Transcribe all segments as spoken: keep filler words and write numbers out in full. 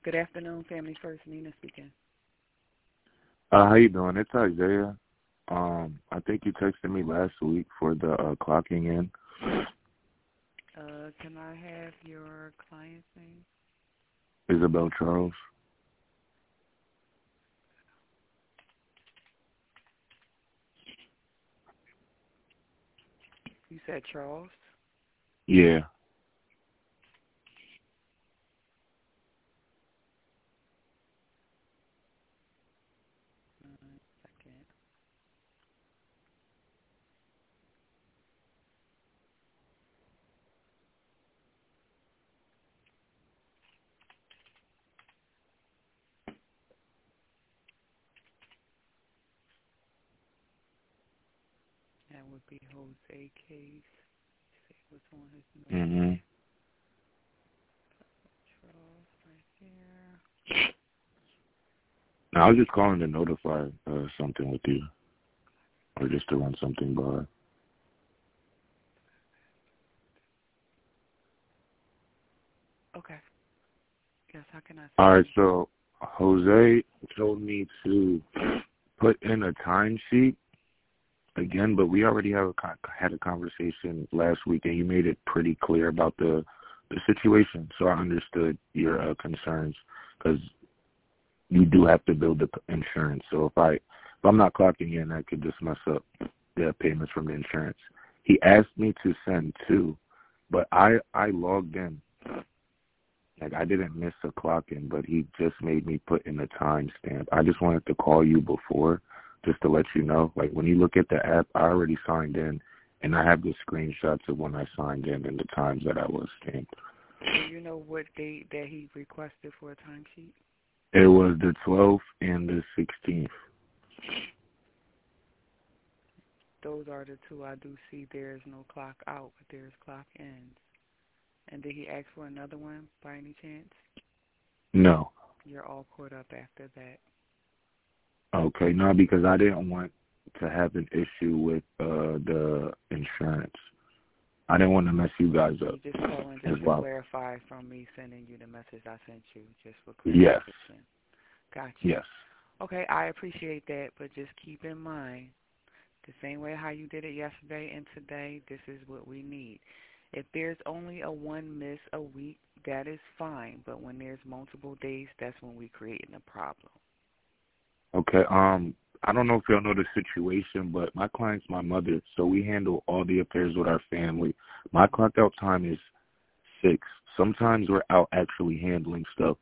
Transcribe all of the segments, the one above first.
Good afternoon, Family First. Nina speaking. Uh, how you doing? It's Isaiah. Um, I think you texted me last week for the uh, clocking in. Uh, can I have your client's name? Isabel Charles. You said Charles? Yeah. One second. That would be Jose Case. See what's on his note. Mm-hmm. Charles right here. No, I was just calling to notify uh, something with you, or just to run something by. Okay. Yes, how can I say? All right, so Jose told me to put in a timesheet again, but we already have a, had a conversation last week, and you made it pretty clear about the the situation. So I understood your uh, concerns because you do have to build the insurance. So if I if I'm not clocking in, that could just mess up the payments from the insurance. He asked me to send two, but I I logged in. Like, I didn't miss a clock in, but he just made me put in a timestamp. I just wanted to call you before just to let you know. Like, when you look at the app, I already signed in, and I have the screenshots of when I signed in and the times that I was stamped. Do you know what date that he requested for a timesheet? It was the twelfth and the sixteenth. Those are the two I do see. There is no clock out, but there is clock ins. And did he ask for another one by any chance? No. You're all caught up after that. Okay, no, because I didn't want to have an issue with uh, the insurance. I didn't want to mess you guys up. You just calling just as to well. clarify from me sending you the message I sent you, just for Yes. clarification. Gotcha. Yes. Okay, I appreciate that, but just keep in mind, the same way how you did it yesterday and today, this is what we need. If there's only a one miss a week, that is fine. But when there's multiple days, that's when we're creating a problem. Okay. Um, I don't know if y'all know the situation, but my client's my mother, so we handle all the affairs with our family. My clock out time is six. Sometimes we're out actually handling stuff.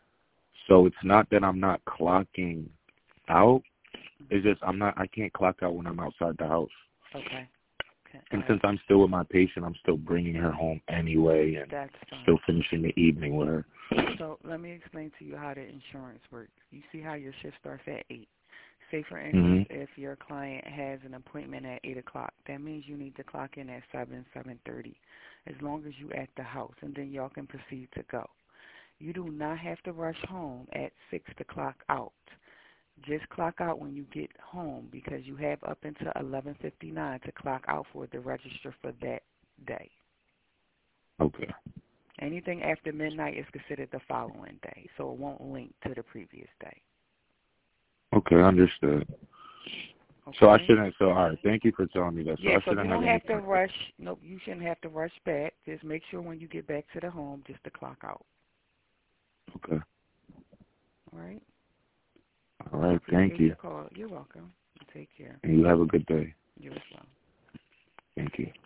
So it's not that I'm not clocking out. It's just I'm not. I can't clock out when I'm outside the house. Okay. Okay. And All since right. I'm still with my patient, I'm still bringing her home anyway, and That's fine. still finishing the evening with her. So let me explain to you how the insurance works. You see how your shift starts at eight. Say, for Mm-hmm. instance, if your client has an appointment at eight o'clock, that means you need to clock in at seven, seven thirty, as long as you're at the house, and then y'all can proceed to go. You do not have to rush home at six to clock out. Just clock out when you get home, because you have up until eleven fifty-nine to clock out for the register for that day. Okay. Anything after midnight is considered the following day, so it won't link to the previous day. Okay, understood. Okay? So I shouldn't. So all right, thank you for telling me that. So Yeah, I so you shouldn't don't have any. have to rush. Nope, you shouldn't have to rush back. Just make sure when you get back to the home, just to clock out. Okay. All right? All right. Appreciate Thank you. your call. You're welcome. Take care. And you have a good day. You as well. Thank you.